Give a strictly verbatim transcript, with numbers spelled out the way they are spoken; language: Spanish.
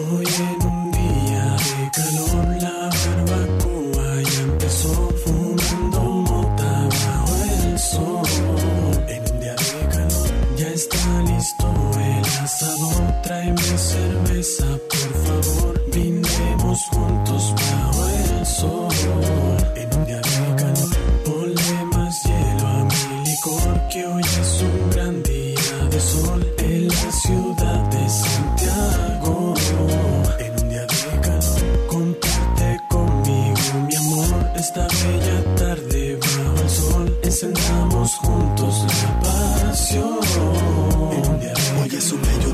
Hoy en un día de calor la barbacoa ya empezó, fumando mota bajo el sol. En un día de calor ya está listo el asador, tráeme cerveza por favor, brindemos juntos bajo el sol. En un día de calor ponle más hielo a mi licor, que hoy es un gran día de sol en la ciudad de Santiago. En un día de calor comparte conmigo mi amor, esta bella tarde bajo el sol encendamos juntos la pasión. En un día de hoy es un bello